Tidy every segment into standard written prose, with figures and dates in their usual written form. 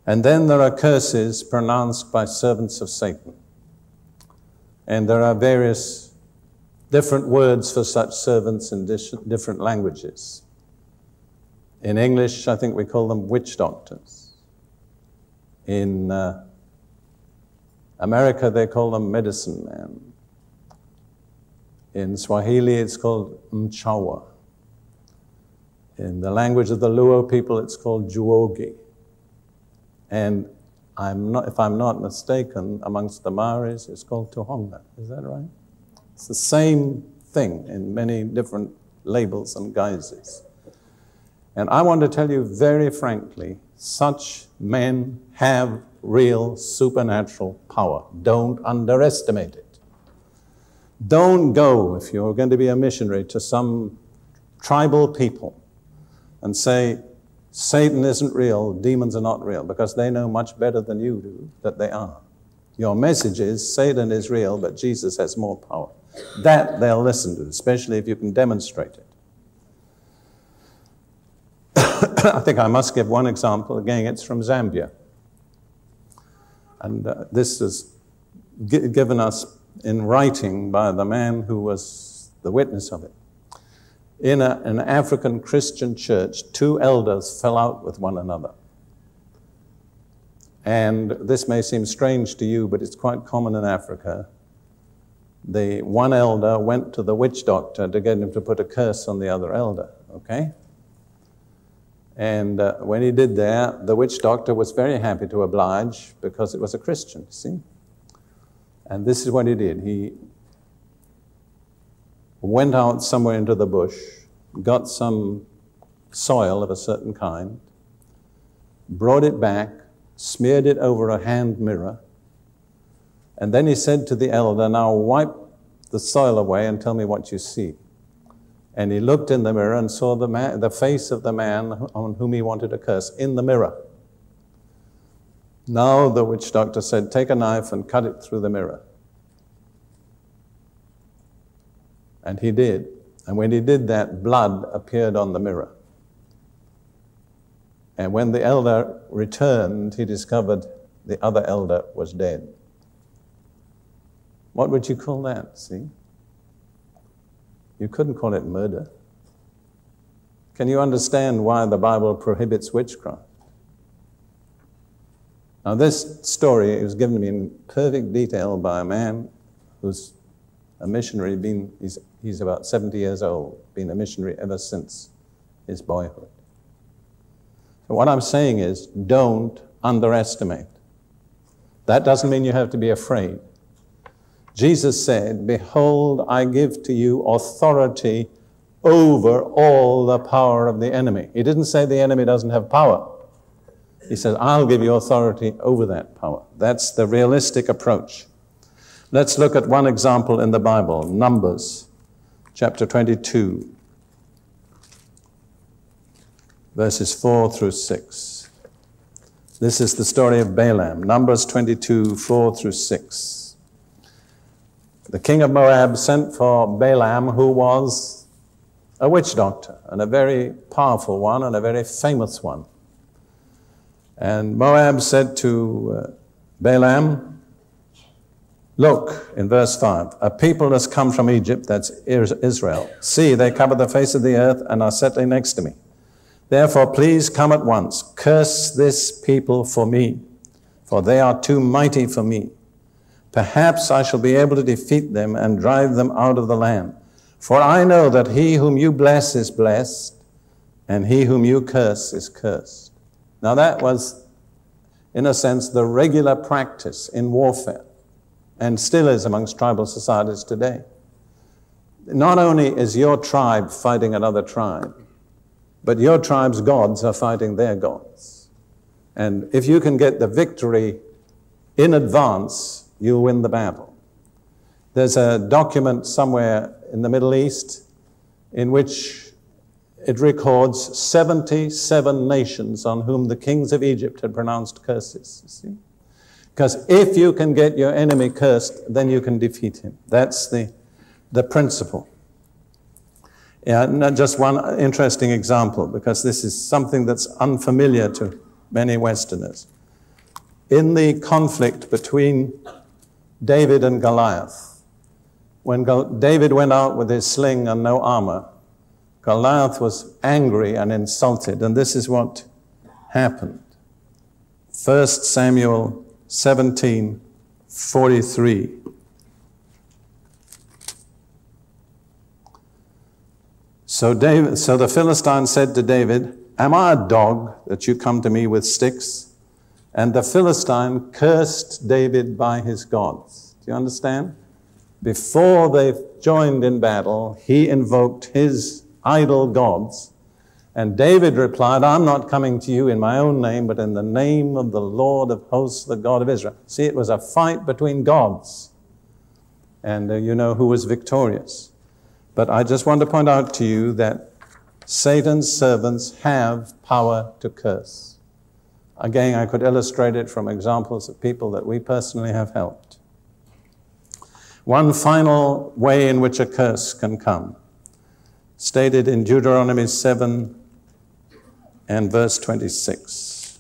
And then there are curses pronounced by servants of Satan. And there are various different words for such servants in different languages. In English, I think we call them witch doctors. In America, they call them medicine men. In Swahili, it's called mchawa. In the language of the Luo people, it's called juogi. And if I'm not mistaken, amongst the Maoris, it's called tuhonga. Is that right? It's the same thing in many different labels and guises. And I want to tell you very frankly, such men have real supernatural power. Don't underestimate it. Don't go, if you're going to be a missionary, to some tribal people and say, Satan isn't real, demons are not real, because they know much better than you do that they are. Your message is, Satan is real, but Jesus has more power. That they'll listen to, especially if you can demonstrate it. I think I must give one example. Again, it's from Zambia. And this is given us in writing by the man who was the witness of it. In an African Christian church, 2 elders fell out with one another. And this may seem strange to you, but it's quite common in Africa. The one elder went to the witch doctor to get him to put a curse on the other elder, okay? And when he did that, the witch doctor was very happy to oblige because it was a Christian, see? And this is what he did. He went out somewhere into the bush, got some soil of a certain kind, brought it back, smeared it over a hand mirror, and then he said to the elder, now wipe the soil away and tell me what you see. And he looked in the mirror and saw the face of the man on whom he wanted to curse in the mirror. Now the witch doctor said, take a knife and cut it through the mirror. And he did. And when he did that, blood appeared on the mirror. And when the elder returned, he discovered the other elder was dead. What would you call that, see? You couldn't call it murder. Can you understand why the Bible prohibits witchcraft? Now this story was given to me in perfect detail by a man who's a missionary, he's about 70 years old, been a missionary ever since his boyhood. So what I'm saying is, don't underestimate. That doesn't mean you have to be afraid. Jesus said, behold, I give to you authority over all the power of the enemy. He didn't say the enemy doesn't have power. He said, I'll give you authority over that power. That's the realistic approach. Let's look at one example in the Bible, Numbers, chapter 22, verses 4 through 6. This is the story of Balaam, Numbers 22, 4 through 6. The king of Moab sent for Balaam, who was a witch doctor, and a very powerful one, and a very famous one. And Moab said to Balaam, look, in verse 5, a people has come from Egypt, that's Israel. See, they cover the face of the earth and are settling next to me. Therefore, please come at once. Curse this people for me, for they are too mighty for me. Perhaps I shall be able to defeat them and drive them out of the land. For I know that he whom you bless is blessed, and he whom you curse is cursed. Now that was, in a sense, the regular practice in warfare, and still is amongst tribal societies today. Not only is your tribe fighting another tribe, but your tribe's gods are fighting their gods. And if you can get the victory in advance, you'll win the battle. There's a document somewhere in the Middle East in which it records 77 nations on whom the kings of Egypt had pronounced curses, you see? Because if you can get your enemy cursed, then you can defeat him. That's the principle. Yeah, not just one interesting example, because this is something that's unfamiliar to many Westerners. in the conflict between David and Goliath, when David went out with his sling and no armor, Goliath was angry and insulted, and this is what happened. 1 Samuel 17:43. So the Philistine said to David, "Am I a dog that you come to me with sticks?" And the Philistine cursed David by his gods. Do you understand? Before they joined in battle, he invoked his idol gods. And David replied, "I'm not coming to you in my own name, but in the name of the Lord of hosts, the God of Israel." See, it was a fight between gods. And you know who was victorious. But I just want to point out to you that Satan's servants have power to curse. Again, I could illustrate it from examples of people that we personally have helped. One final way in which a curse can come, stated in Deuteronomy 7 and verse 26.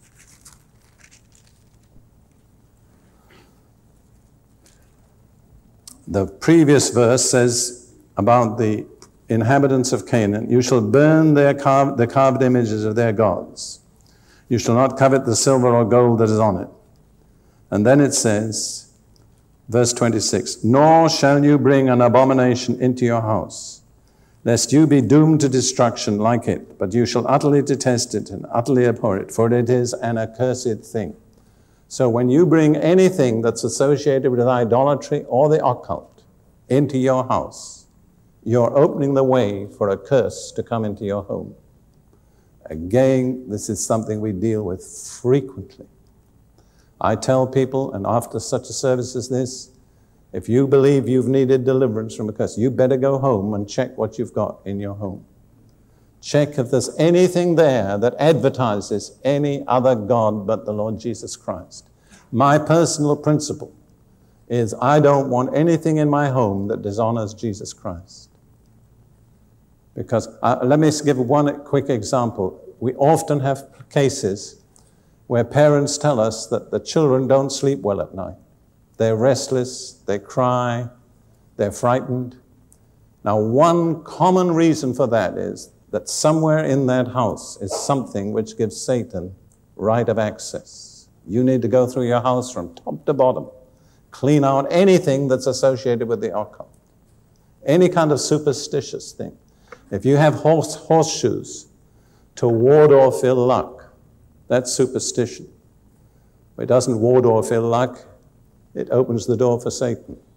The previous verse says about the inhabitants of Canaan, "You shall burn the carved images of their gods. You shall not covet the silver or gold that is on it." And then it says, verse 26, "Nor shall you bring an abomination into your house, lest you be doomed to destruction like it, but you shall utterly detest it and utterly abhor it, for it is an accursed thing." So when you bring anything that's associated with idolatry or the occult into your house, you're opening the way for a curse to come into your home. Again, this is something we deal with frequently. I tell people, and after such a service as this, if you believe you've needed deliverance from a curse, you better go home and check what you've got in your home. Check if there's anything there that advertises any other God but the Lord Jesus Christ. My personal principle is I don't want anything in my home that dishonors Jesus Christ. Because, let me give one quick example. We often have cases where parents tell us that the children don't sleep well at night. They're restless, they cry, they're frightened. Now, one common reason for that is that somewhere in that house is something which gives Satan right of access. You need to go through your house from top to bottom, clean out anything that's associated with the occult, any kind of superstitious thing. If you have horseshoes to ward off ill luck, that's superstition. It doesn't ward off ill luck, it opens the door for Satan.